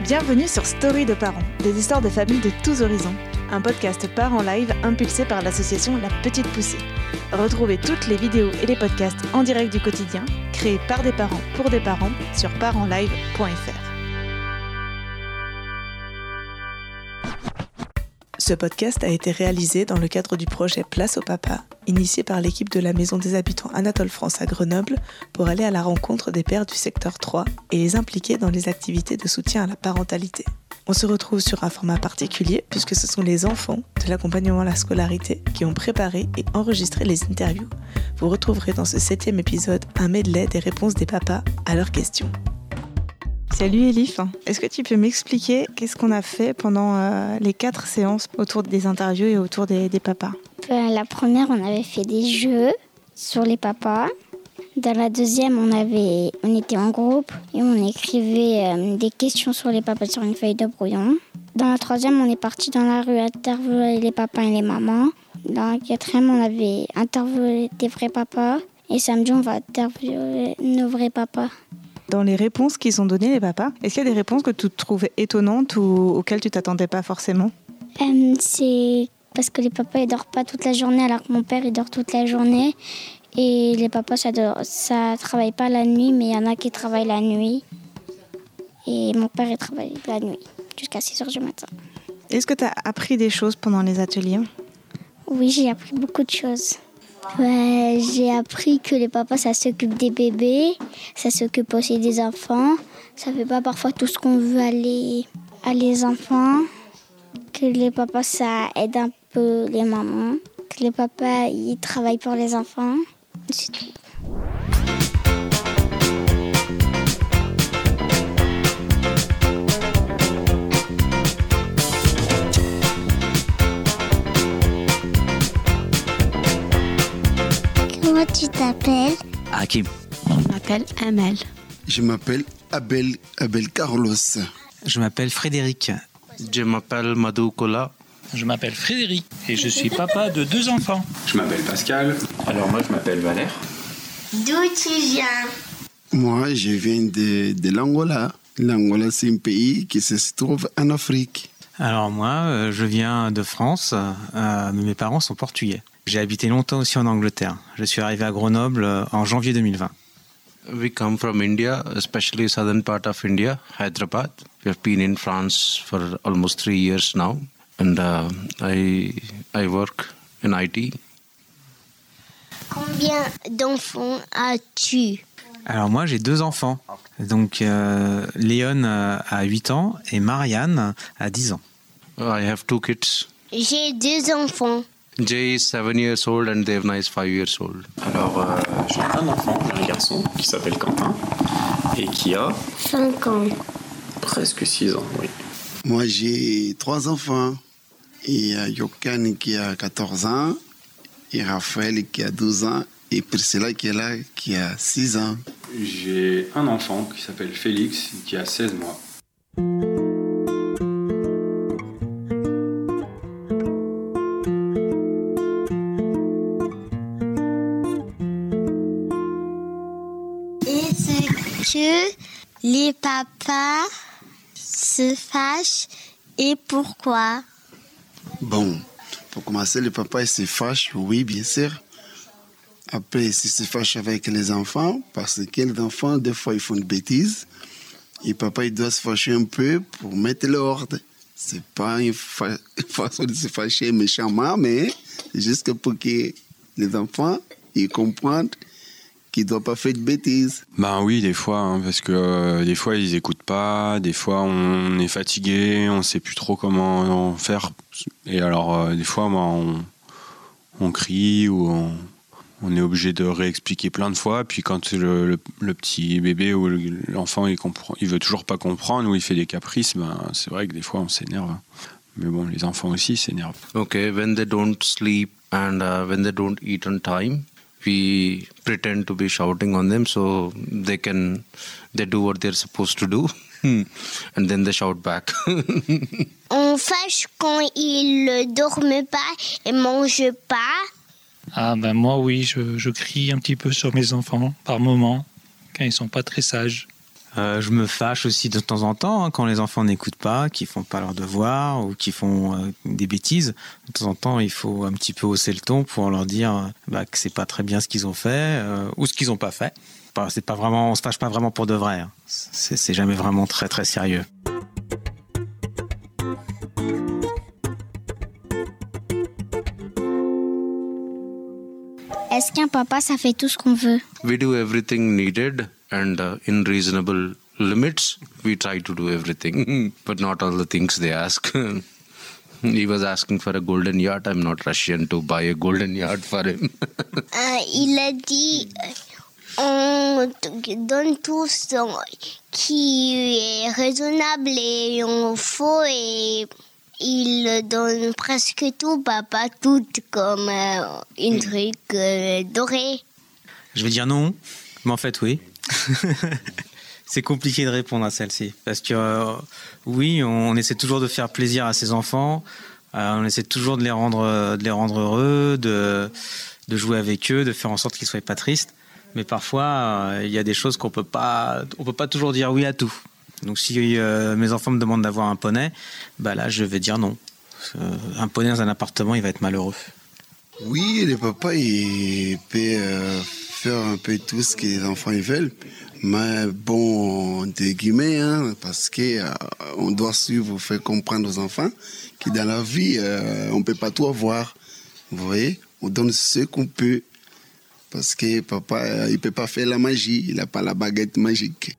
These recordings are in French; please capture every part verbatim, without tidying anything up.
Bienvenue sur Story de parents, des histoires de familles de tous horizons. Un podcast Parents Live impulsé par l'association La Petite Poussée. Retrouvez toutes les vidéos et les podcasts en direct du quotidien, créés par des parents pour des parents sur parents live point f r. Ce podcast a été réalisé dans le cadre du projet Place au Papa, initié par l'équipe de la Maison des Habitants Anatole France à Grenoble pour aller à la rencontre des pères du secteur trois et les impliquer dans les activités de soutien à la parentalité. On se retrouve sur un format particulier puisque ce sont les enfants de l'accompagnement à la scolarité qui ont préparé et enregistré les interviews. Vous retrouverez dans ce septième épisode un medley des réponses des papas à leurs questions. Salut Elif, est-ce que tu peux m'expliquer qu'est-ce qu'on a fait pendant euh, les quatre séances autour des interviews et autour des, des papas ? Ben, la première, on avait fait des jeux sur les papas. Dans la deuxième, on, avait, on était en groupe et on écrivait euh, des questions sur les papas sur une feuille de brouillon. Dans la troisième, on est parti dans la rue interviewer les papas et les mamans. Dans la quatrième, on avait interviewé des vrais papas. Et samedi, on va interviewer nos vrais papas. Dans les réponses qu'ils ont données, les papas, est-ce qu'il y a des réponses que tu trouvais étonnantes ou auxquelles tu t'attendais pas forcément ? euh, C'est parce que les papas ils dorment pas toute la journée alors que mon père il dort toute la journée. Et les papas ça ne ça travaille pas la nuit, mais il y en a qui travaillent la nuit. Et mon père il travaille la nuit jusqu'à six heures du matin. Est-ce que tu as appris des choses pendant les ateliers ? Oui, j'ai appris beaucoup de choses. Ouais, j'ai appris que les papas, ça s'occupe des bébés, ça s'occupe aussi des enfants. Ça fait pas parfois tout ce qu'on veut à les, à les enfants. Que les papas, ça aide un peu les mamans. Que les papas, ils travaillent pour les enfants. C'est tout. Comment tu t'appelles ? Hakim. Je m'appelle Amel. Je m'appelle Abel, Abel Carlos. Je m'appelle Frédéric. Je m'appelle Madhu Kola. Je m'appelle Frédéric et je suis papa de deux enfants. Je m'appelle Pascal. Alors moi je m'appelle Valère. D'où tu viens ? Moi je viens de, de l'Angola. L'Angola c'est un pays qui se trouve en Afrique. Alors moi euh, je viens de France, euh, mais mes parents sont portugais. J'ai habité longtemps aussi en Angleterre. Je suis arrivé à Grenoble euh, en janvier deux mille vingt. We come from India, especially southern part of India, Hyderabad. We have been in France for almost three years now, and uh, I I work in I T. Combien d'enfants as-tu ? Alors moi j'ai deux enfants. Donc euh, Léon euh, a huit ans et Marianne a dix ans. I have two kids. J'ai deux enfants. Jay is seven years old and Devna is five years old. Alors euh, j'ai un enfant, j'ai un garçon qui s'appelle Quentin et qui a cinq ans. Presque six ans, oui. Moi j'ai trois enfants. Il y a Yokan qui a quatorze ans, et Raphaël qui a douze ans, et Priscilla qui est là, qui a six ans. J'ai un enfant qui s'appelle Félix qui a seize mois. Que les papas se fâchent et pourquoi ? Bon, pour commencer, le papa il se fâche, oui, bien sûr. Après, il se fâche avec les enfants, parce que les enfants, des fois, ils font des bêtises. Et papa, il doit se fâcher un peu pour mettre l'ordre. C'est pas une, fa- une façon de se fâcher méchamment, mais c'est juste pour que les enfants ils comprennent qui ne doit pas faire de bêtises. Ben oui, des fois, hein, parce que euh, des fois ils écoutent pas, des fois on est fatigué, on sait plus trop comment faire. Et alors euh, des fois, ben, on, on crie ou on, on est obligé de réexpliquer plein de fois. Puis quand le, le, le petit bébé ou l'enfant il comprend, il veut toujours pas comprendre ou il fait des caprices, ben c'est vrai que des fois on s'énerve. Mais bon, les enfants aussi s'énervent. Okay, when they don't sleep and uh, when they don't eat on time, we pretend to be shouting on them so they can they do what they're supposed to do and then they shout back. On fâche quand ils ne dorment pas et ne mangent pas. Ah ben moi oui, je, je crie un petit peu sur mes enfants par moments quand ils sont pas très sages. Euh, je me fâche aussi de temps en temps hein, quand les enfants n'écoutent pas, qu'ils font pas leurs devoirs ou qu'ils font euh, des bêtises. De temps en temps, il faut un petit peu hausser le ton pour leur dire euh, bah, que c'est pas très bien ce qu'ils ont fait euh, ou ce qu'ils ont pas fait. Enfin, c'est pas vraiment, on se fâche pas vraiment pour de vrai. Hein. C'est, c'est jamais vraiment très très sérieux. Est-ce qu'un papa, ça fait tout ce qu'on veut? We do everything needed and uh, in reasonable limits. We try to do everything, but not all the things they ask. He was asking for a golden yacht. I'm not Russian to buy a golden yacht for him. euh, il a dit, on donne tout ce qui est raisonnable et on faut et... Il donne presque tout, papa, tout comme euh, une truc euh, doré. Je vais dire non, mais en fait oui. C'est compliqué de répondre à celle-ci. Parce que euh, oui, on essaie toujours de faire plaisir à ses enfants, euh, on essaie toujours de les rendre, de les rendre heureux, de, de jouer avec eux, de faire en sorte qu'ils ne soient pas tristes. Mais parfois, il euh, y a des choses qu'on peut pas, on peut pas toujours dire oui à tout. Donc si euh, mes enfants me demandent d'avoir un poney, bah là je vais dire non. Euh, un poney dans un appartement, il va être malheureux. Oui, le papa il peut euh, faire un peu tout ce que les enfants ils veulent, mais bon, entre guillemets, hein, parce que euh, on doit suivre, faire comprendre aux enfants que dans la vie, euh, on peut pas tout avoir. Vous voyez, on donne ce qu'on peut, parce que papa, euh, il peut pas faire la magie, il a pas la baguette magique.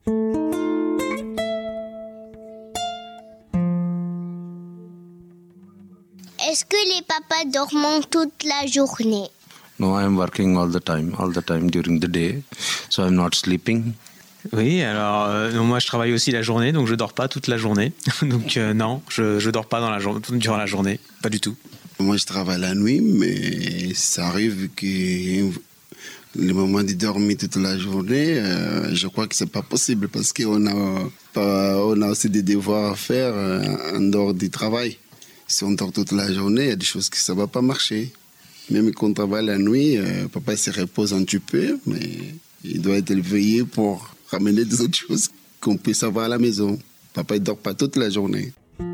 Est-ce que les papas dorment toute la journée? No, I'm working all the time, all the time during the day, so I'm not sleeping. Oui, alors euh, moi je travaille aussi la journée, donc je dors pas toute la journée. donc euh, non, je je dors pas dans la journée, durant la journée, pas du tout. Moi je travaille la nuit, mais ça arrive que le moment de dormir toute la journée, euh, je crois que c'est pas possible parce qu'on a pas, on a aussi des devoirs à faire euh, en dehors du travail. Si on dort toute la journée, il y a des choses qui ça va pas marcher. Même quand on travaille la nuit, euh, papa se repose un petit peu, mais il doit être éveillé pour ramener des autres choses qu'on puisse avoir à la maison. Papa, il dort pas toute la journée.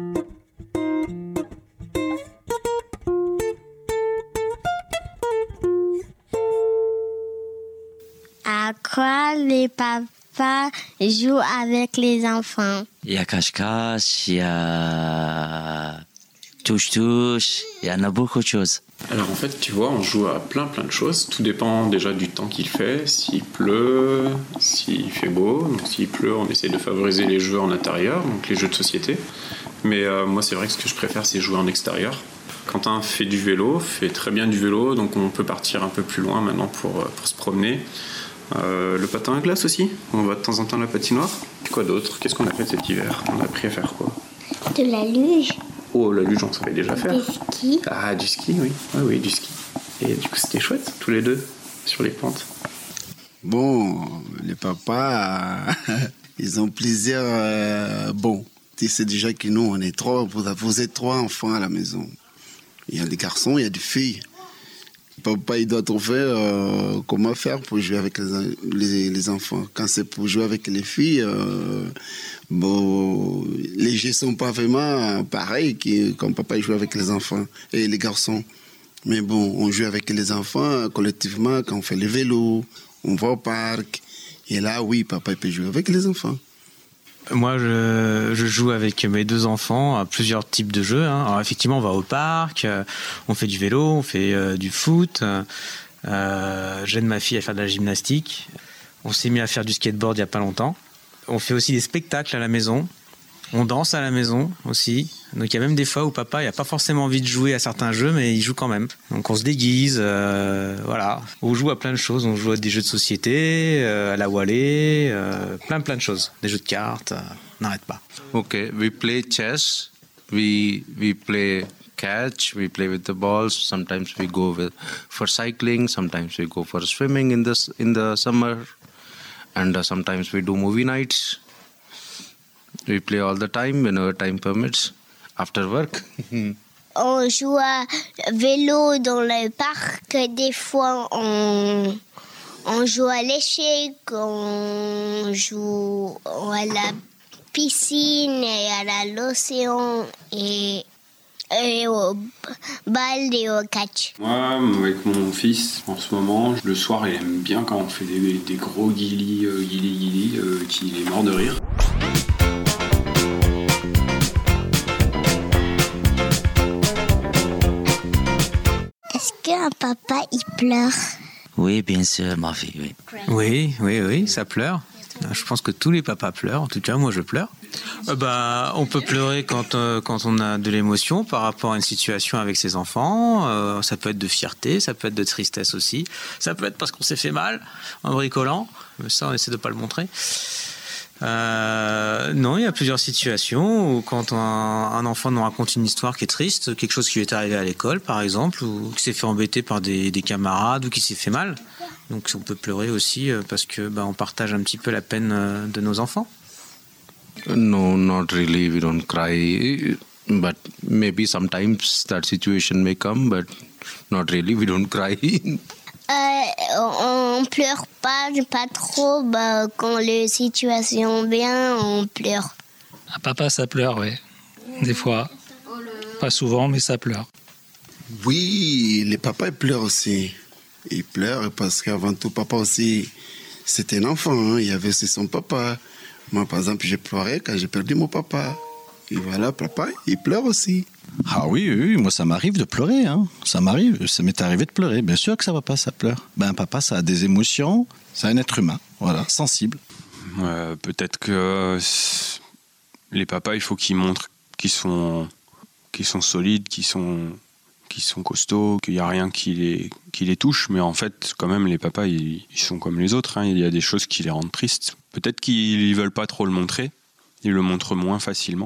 À quoi les papas jouent avec les enfants? Il y a cache-cache, il y a touche-touche, il y en a beaucoup de choses. Alors en fait, tu vois, on joue à plein plein de choses. Tout dépend déjà du temps qu'il fait, s'il pleut, s'il fait beau. Donc s'il pleut, on essaie de favoriser les jeux en intérieur, donc les jeux de société. Mais euh, moi, c'est vrai que ce que je préfère, c'est jouer en extérieur. Quentin fait du vélo, fait très bien du vélo, donc on peut partir un peu plus loin maintenant pour, pour se promener. Euh, le patin à glace aussi, on va de temps en temps à la patinoire. Quoi d'autre? Qu'est-ce qu'on a fait cet hiver? On a appris à faire quoi? De la luge. Oh, la luge, on savait déjà faire. Du ski. Ah, du ski, oui. Ah, oui, du ski. Et du coup, c'était chouette, tous les deux, sur les pentes. Bon, les papas, ils ont plaisir. Euh, bon, tu sais déjà que nous, on est trois, vous êtes trois enfants à la maison. Il y a des garçons, il y a des filles. Papa, il doit trouver euh, comment faire pour jouer avec les, les, les enfants. Quand c'est pour jouer avec les filles, euh, bon, les jeux sont pas vraiment pareils que quand papa joue avec les enfants et les garçons. Mais bon, on joue avec les enfants collectivement quand on fait le vélo, on va au parc. Et là, oui, papa il peut jouer avec les enfants. Moi, je, je joue avec mes deux enfants à plusieurs types de jeux. Hein. Alors, effectivement, on va au parc, euh, on fait du vélo, on fait euh, du foot. Euh, j'aide ma fille à faire de la gymnastique. On s'est mis à faire du skateboard il n'y a pas longtemps. On fait aussi des spectacles à la maison. On danse à la maison aussi. Donc il y a même des fois où papa il n'a pas forcément envie de jouer à certains jeux, mais il joue quand même. Donc on se déguise, euh, voilà. On joue à plein de choses. On joue à des jeux de société, euh, à la Wallet, euh, plein plein de choses. Des jeux de cartes, euh, on n'arrête pas. Okay, we play chess. We we play catch. We play with the balls. Sometimes we go with for cycling. Sometimes we go for swimming in the in the summer, and uh, sometimes we do movie nights. We play all the time whenever time permits, after work. On joue à vélo dans le parc. Des fois, on, on joue à l'échec, on joue à la piscine et à l'océan et, et au bal et au catch. Moi, avec mon fils, en ce moment, le soir, il aime bien quand on fait des, des gros guilis, euh, guilis, guilis, euh, qu'il est mort de rire. Est-ce qu'un papa, il pleure? Oui, bien sûr, ma fille, oui. Oui, oui, oui, ça pleure. Je pense que tous les papas pleurent. En tout cas, moi, je pleure. Euh, bah, on peut pleurer quand, euh, quand on a de l'émotion par rapport à une situation avec ses enfants. Euh, ça peut être de fierté, ça peut être de tristesse aussi. Ça peut être parce qu'on s'est fait mal en bricolant. Mais ça, on essaie de ne pas le montrer. Euh, non, il y a plusieurs situations où quand un, un enfant nous raconte une histoire qui est triste, quelque chose qui lui est arrivé à l'école par exemple, ou qui s'est fait embêter par des, des camarades ou qui s'est fait mal. Donc on peut pleurer aussi parce que bah, on partage un petit peu la peine de nos enfants. No, not really. We don't cry, but maybe sometimes that situation may come, but not really. We don't cry. Euh, on pleure pas, pas trop. Bah, quand les situations bien, on pleure. Un papa, ça pleure, oui. Des fois. Pas souvent, mais ça pleure. Oui, les papas ils pleurent aussi. Ils pleurent parce qu'avant tout, papa aussi, c'était un enfant. Hein. Il y avait aussi son papa. Moi, par exemple, j'ai pleuré quand j'ai perdu mon papa. Et voilà, papa, il pleure aussi. Ah oui, oui, oui, moi ça m'arrive de pleurer, hein. Ça m'arrive, ça m'est arrivé de pleurer. Bien sûr que ça va pas, ça pleure. Ben papa, ça a des émotions, c'est un être humain, voilà, sensible. Euh, peut-être que les papas, il faut qu'ils montrent qu'ils sont, qu'ils sont solides, qu'ils sont, qu'ils sont costauds, qu'il n'y a rien qui les, qui les touche. Mais en fait, quand même, les papas, ils, ils sont comme les autres. Hein. Il y a des choses qui les rendent tristes. Peut-être qu'ils ne veulent pas trop le montrer. Ils le montrent moins facilement.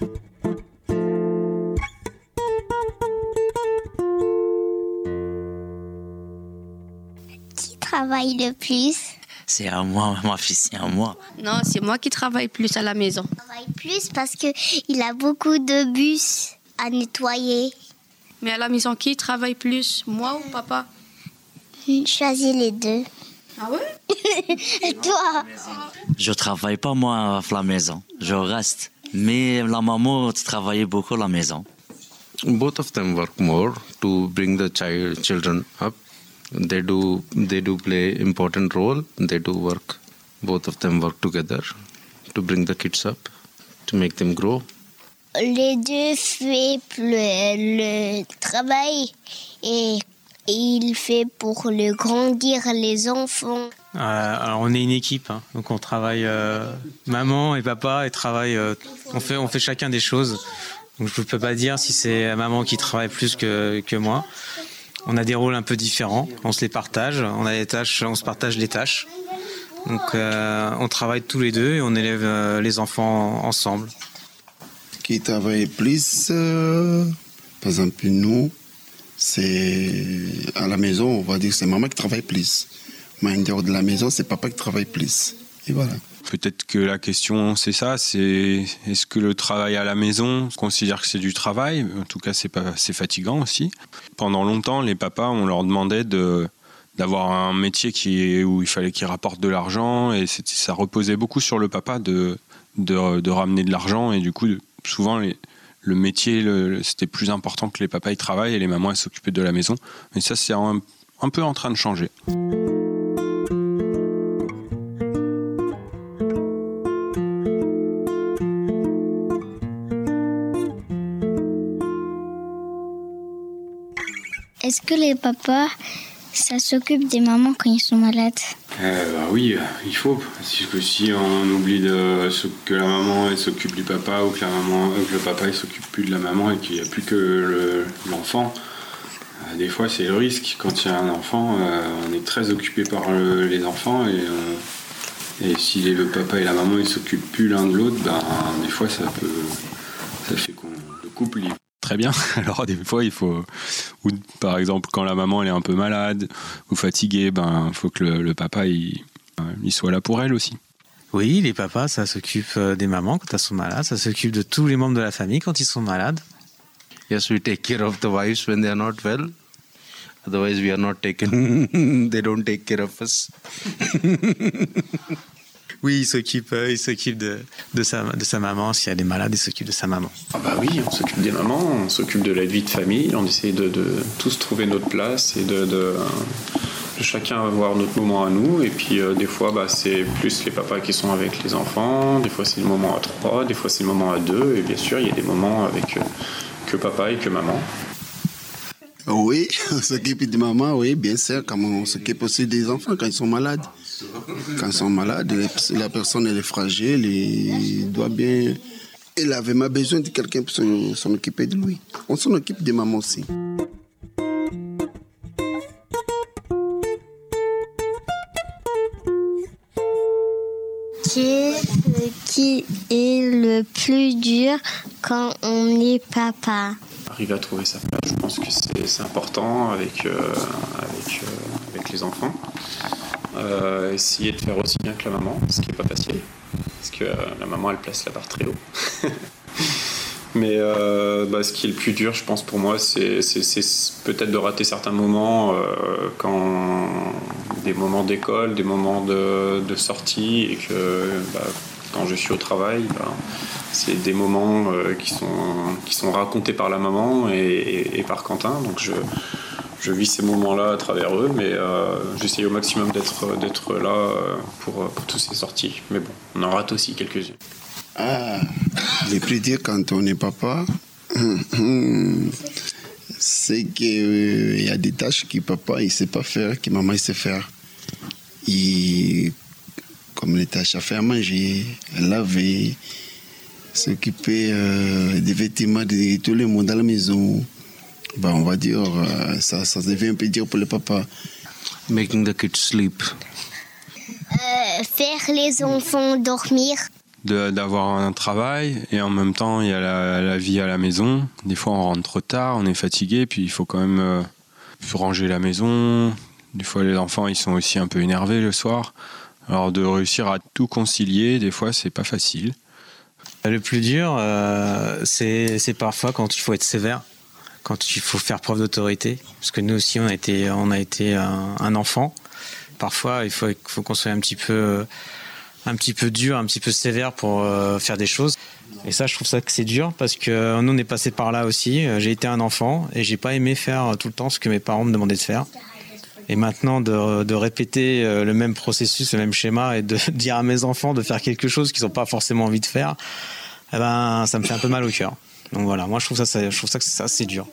Qui travaille le plus? C'est à moi, ma fille, c'est à moi. Non, c'est moi qui travaille plus à la maison. Il travaille plus parce qu'il a beaucoup de bus à nettoyer. Mais à la maison, qui travaille plus, moi ou papa? Choisis les deux. Ah ouais? Et toi? Je travaille pas moi à la maison, je reste. Mais la maman travaillait beaucoup à la maison. Both of them work more to bring the child children up. They do they do play important role. They do work. Both of them work together to bring the kids up, to make them grow. Les deux font le, le travail et il fait pour le grandir les enfants. Euh, alors on est une équipe, hein, donc on travaille, euh, maman et papa, et travaillent, euh, on fait, on fait chacun des choses. Donc je ne peux pas dire si c'est maman qui travaille plus que, que moi. On a des rôles un peu différents, on se les partage, on a des tâches, on se partage les tâches. Donc euh, on travaille tous les deux et on élève euh, les enfants ensemble. Qui travaille plus, euh, par exemple nous, c'est à la maison, on va dire que c'est maman qui travaille plus. Mais en dehors de la maison, c'est papa qui travaille plus. Et voilà. Peut-être que la question, c'est ça, c'est est-ce que le travail à la maison, on considère que c'est du travail? En tout cas, c'est pas, c'est fatigant aussi. Pendant longtemps, les papas, on leur demandait de, d'avoir un métier qui, où il fallait qu'ils rapportent de l'argent, et ça reposait beaucoup sur le papa de, de, de ramener de l'argent, et du coup, souvent, les, le métier, le, c'était plus important que les papas ils travaillent, et les mamans, elles s'occupaient de la maison. Mais ça, c'est un, un peu en train de changer. Est-ce que les papas, ça s'occupe des mamans quand ils sont malades? Euh, bah oui, il faut. Parce que si on oublie de, que la maman elle s'occupe du papa ou que, la maman, que le papa il s'occupe plus de la maman et qu'il n'y a plus que le, l'enfant, euh, des fois c'est le risque. Quand il y a un enfant, euh, on est très occupé par le, les enfants et, euh, et si les, le papa et la maman ils s'occupent plus l'un de l'autre, ben, des fois ça peut, ça fait qu'on le couple il très bien. Alors des fois il faut, ou par exemple quand la maman elle est un peu malade ou fatiguée, ben faut que le, le papa il, il soit là pour elle aussi. Oui, les papas ça s'occupe des mamans quand elles sont malades, ça s'occupe de tous les membres de la famille quand ils sont malades. Yes, we take care of the wives when they are not well. Otherwise, we are not taken. They don't take care of us. Oui, il s'occupe, euh, il s'occupe de, de, sa, de sa maman. S'il y a des malades, il s'occupe de sa maman. Ah bah oui, on s'occupe des mamans, on s'occupe de la vie de famille, on essaie de, de tous trouver notre place et de, de, de chacun avoir notre moment à nous. Et puis euh, des fois, bah, c'est plus les papas qui sont avec les enfants, des fois c'est le moment à trois, des fois c'est le moment à deux. Et bien sûr, il y a des moments avec euh, que papa et que maman. Oui, on s'occupe de maman, oui, bien sûr, comme on s'occupe aussi des enfants quand ils sont malades. Quand ils sont malades, la personne elle est fragile, il doit bien... Elle avait même besoin de quelqu'un pour s'en occuper de lui. On s'en occupe de maman aussi. Qu'est-ce qui est le plus dur quand on est papa? Arriver à trouver sa place, je pense que c'est, c'est important avec, euh, avec, euh, avec les enfants. Euh, essayer de faire aussi bien que la maman, ce qui n'est pas facile, parce que euh, la maman elle place la barre très haut. Mais euh, bah, ce qui est le plus dur, je pense pour moi, c'est, c'est, c'est peut-être de rater certains moments, euh, quand des moments d'école, des moments de, de sortie, et que bah, quand je suis au travail, bah, c'est des moments euh, qui sont qui sont racontés par la maman et, et, et par Quentin, donc je Je vis ces moments-là à travers eux, mais euh, j'essaye au maximum d'être, d'être là pour, pour toutes ces sorties. Mais bon, on en rate aussi quelques-unes. Ah, le plus dur quand on est papa, c'est qu'il y a des tâches que papa il ne sait pas faire, que maman il sait faire. Et, comme les tâches à faire manger, à laver, s'occuper euh, des vêtements de tout le monde à la maison. Ben, on va dire, euh, ça, ça devient un peu dur pour le papa. Making the kids sleep. Euh, faire les enfants dormir. De, d'avoir un travail et en même temps il y a la, la vie à la maison. Des fois on rentre trop tard, on est fatigué, puis il faut quand même euh, ranger la maison. Des fois les enfants ils sont aussi un peu énervés le soir. Alors de réussir à tout concilier, des fois c'est pas facile. Le plus dur, euh, c'est, c'est parfois quand il faut être sévère, quand il faut faire preuve d'autorité. Parce que nous aussi on a été, on a été un, un enfant. Parfois il faut, faut qu'on soit un petit peu... un petit peu dur, un petit peu sévère pour euh, faire des choses. Et ça, je trouve ça que c'est dur parce que nous, on est passé par là aussi. J'ai été un enfant et j'ai pas aimé faire tout le temps ce que mes parents me demandaient de faire. Et maintenant, de, de répéter le même processus, le même schéma et de dire à mes enfants de faire quelque chose qu'ils n'ont pas forcément envie de faire, eh ben, ça me fait un peu mal au cœur. Donc voilà, moi, je trouve ça, ça, je trouve ça que ça, c'est dur.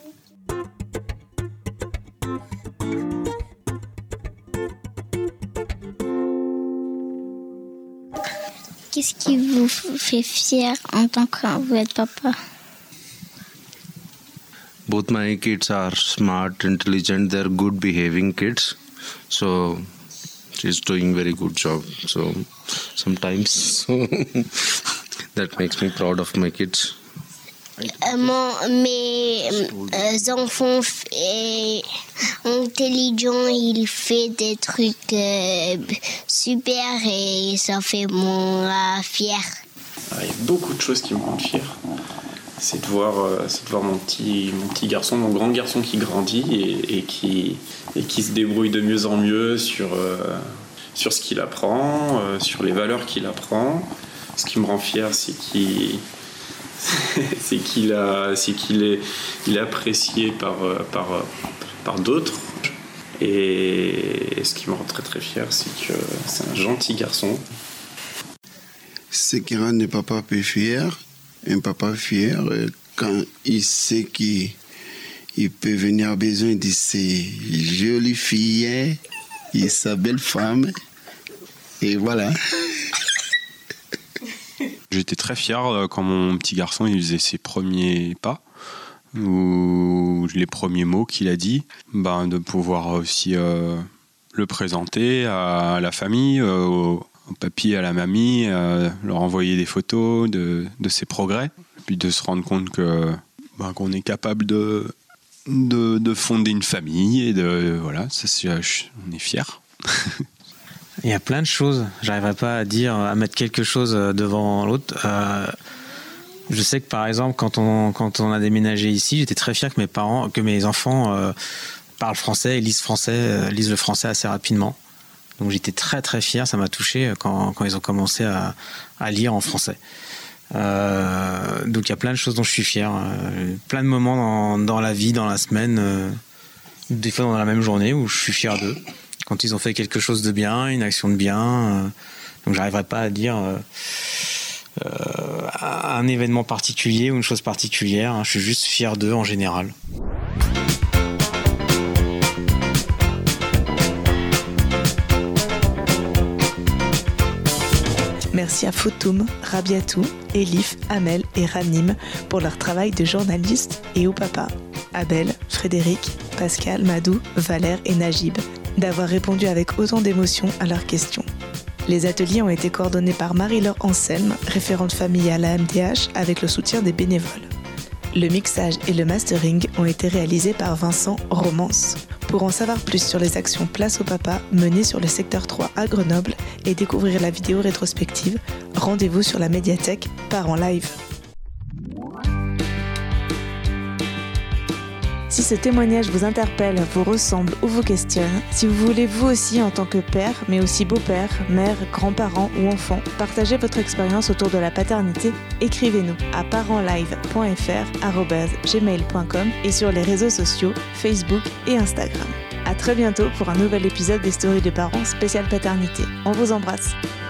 Qu'est-ce qui vous fait fier en tant que vous êtes papa? Both my kids are smart, intelligent, they're good behaving kids. So she's doing very good job. So sometimes so that makes me proud of my kids. Euh, mon, mes euh, enfants f- intelligents, ils font des trucs euh, super et ça fait moi fier. Ah, il y a beaucoup de choses qui me rendent fier. C'est de voir, euh, c'est de voir mon, petit, mon petit garçon, mon grand garçon qui grandit et, et, qui, et qui se débrouille de mieux en mieux sur, euh, sur ce qu'il apprend, euh, sur les valeurs qu'il apprend. Ce qui me rend fier, c'est qu'il... c'est qu'il a, c'est qu'il est, il est apprécié par, par, par d'autres. Et ce qui me rend très très fier, c'est que c'est un gentil garçon. Ce qui rend un papa peu fier, un papa fier, quand il sait qu'il il peut venir à besoin de ses jolies filles et sa belle femme. Et voilà. J'étais très fier quand mon petit garçon il faisait ses premiers pas ou les premiers mots qu'il a dit, ben, de pouvoir aussi euh, le présenter à la famille, euh, au, au papy et à la mamie, euh, leur envoyer des photos de, de ses progrès, puis de se rendre compte que, ben, qu'on est capable de, de, de fonder une famille et de voilà, ça, c'est, on est fiers. Il y a plein de choses. J'arriverai pas à dire, à mettre quelque chose devant l'autre. Euh, je sais que par exemple, quand on quand on a déménagé ici, j'étais très fier que mes parents, que mes enfants euh, parlent français et lisent, français, euh, lisent le français assez rapidement. Donc j'étais très très fier, ça m'a touché quand, quand ils ont commencé à, à lire en français. Euh, donc il y a plein de choses dont je suis fier, euh, plein de moments dans, dans la vie, dans la semaine, euh, des fois dans la même journée où je suis fier d'eux. Quand ils ont fait quelque chose de bien, une action de bien, euh, donc j'arriverai pas à dire euh, euh, un événement particulier ou une chose particulière, hein, je suis juste fier d'eux en général. Merci à Foutoum, Rabiatou, Elif, Amel et Ranim pour leur travail de journaliste et au papa. Abel, Frédéric, Pascal, Madou, Valère et Najib d'avoir répondu avec autant d'émotion à leurs questions. Les ateliers ont été coordonnés par Marie-Laure Anselme, référente famille à l'A M D H avec le soutien des bénévoles. Le mixage et le mastering ont été réalisés par Vincent Romance. Pour en savoir plus sur les actions Place au Papa menées sur le secteur trois à Grenoble et découvrir la vidéo rétrospective, rendez-vous sur la médiathèque Parents Live. Si ce témoignage vous interpelle, vous ressemble ou vous questionne, si vous voulez vous aussi en tant que père, mais aussi beau-père, mère, grand-parent ou enfant, partager votre expérience autour de la paternité, écrivez-nous à parentslive point f r arobase gmail point com et sur les réseaux sociaux Facebook et Instagram. À très bientôt pour un nouvel épisode des Stories de parents spécial paternité. On vous embrasse.